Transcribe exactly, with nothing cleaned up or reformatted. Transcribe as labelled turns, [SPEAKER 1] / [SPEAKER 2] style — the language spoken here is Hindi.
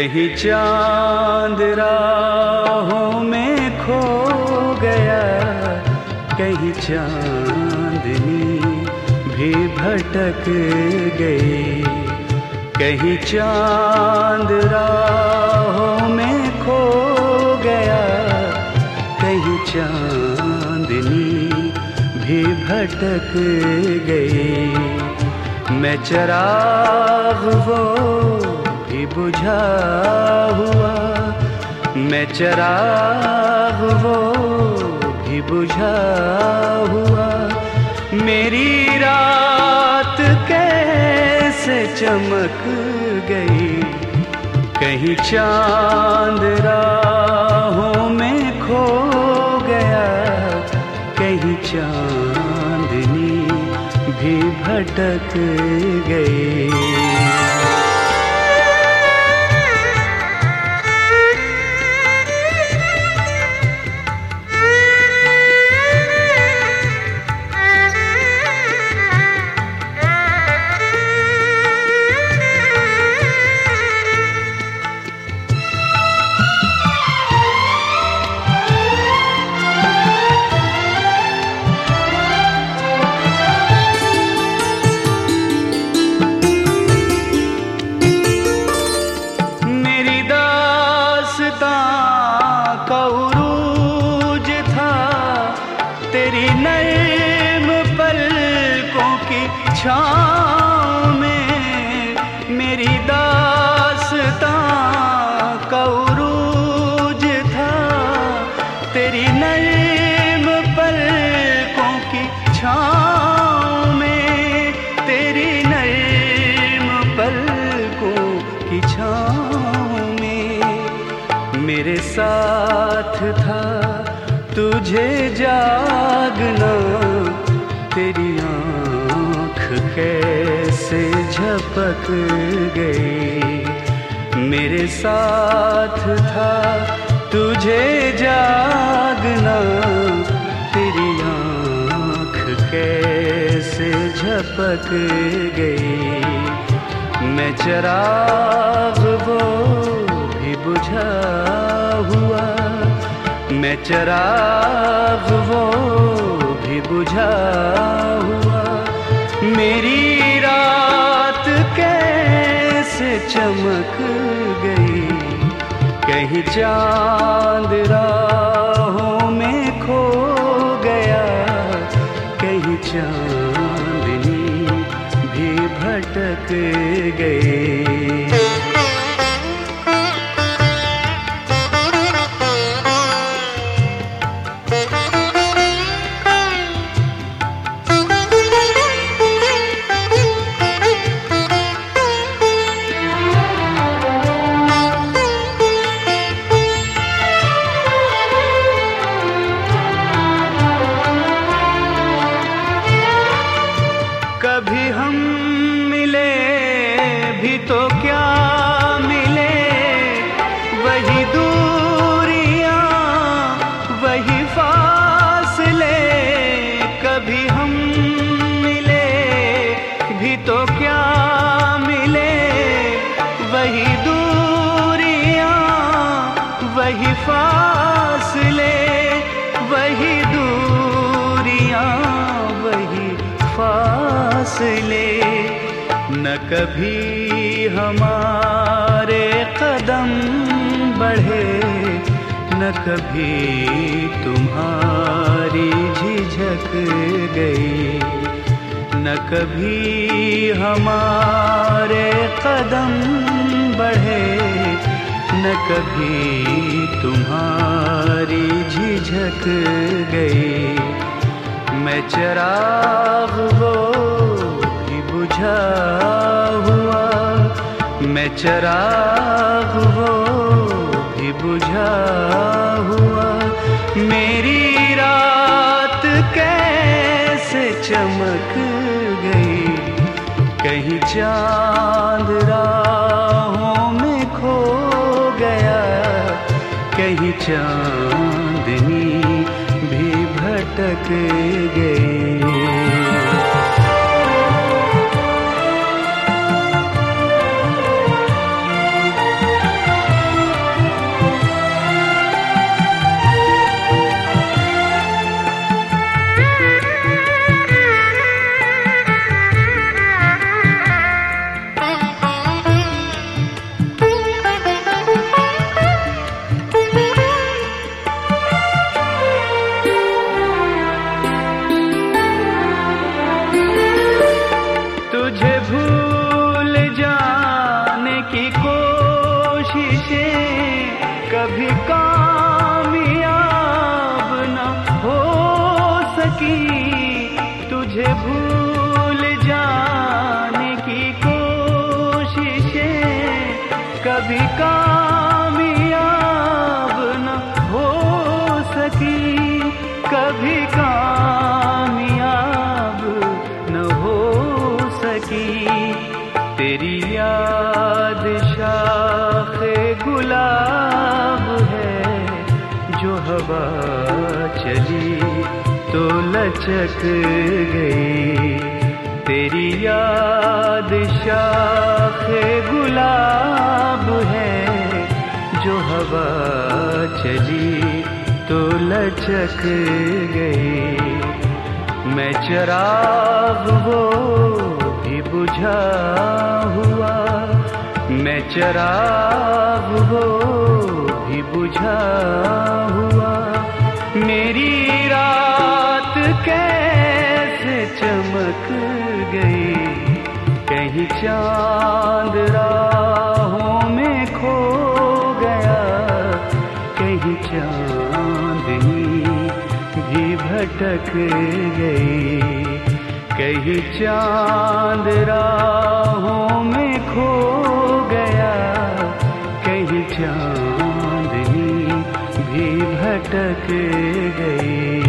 [SPEAKER 1] कहीं चांद राहों में खो गया, कहीं चांदनी भी भटक गई। कहीं चांद राहों में खो गया, कहीं चांदनी भी भटक गई। मैं चिराग वो भी बुझा हुआ, मैं चिराग वो भी बुझा हुआ। मेरी रात कैसे चमक गई, कहीं चांद राहों में खो गया, कहीं चांदनी भी भटक गई। तेरी नैम पलकों की छाँव में मेरी दास्तां का उरूज था। तेरी नैम पलकों की छाँव में, तेरी नैम पलकों की छाँव में मेरे साथ था तुझे जागना। तेरी आँख कैसे झपक गई, मेरे साथ था तुझे जागना। तेरी आँख कैसे झपक गई। मैं चिराग वो भी बुझा हुआ, मैं चिराग वो भी बुझा हुआ। मेरी रात कैसे चमक गई, कहीं चांद राहों में खो गया, कहीं चांदनी भी भटक गई। कभी हम मिले भी तो क्या मिले, वही दूरियां वही फासले। कभी हम मिले भी तो क्या मिले, वही दूरियां वही फासले। वही दूरियां वही फासले। न कभी हमारे कदम बढ़े, न कभी तुम्हारी झिझक गई। न कभी हमारे कदम बढ़े, न कभी तुम्हारी झिझक गई। मैं चिराग वो भी बुझा हुआ, मैं चिराग वो भी बुझा हुआ। मेरी रात कैसे चमक गई, कहीं चांद राहों में खो गया, कहीं चांदनी भी भटक गई। सकी, तुझे भूल जाने की कोशिशें कभी कामयाब न हो सकी, कभी कामयाब न हो सकी। तेरी याद शाखे गुलाब है, जो हवा चली तो लचक गई। तेरी याद शाखे गुलाब है, जो हवा चली तो लचक गई। मैं चिराग वो भी बुझा हुआ, मैं चिराग वो भी बुझा हुआ। मेरी रात कैसे चमक गई, कहीं चांद राहों में खो गया, कहीं चांदनी भी भटक गई, कहीं चांद राहों में खो गया, कहीं चांदनी भी भटक गई।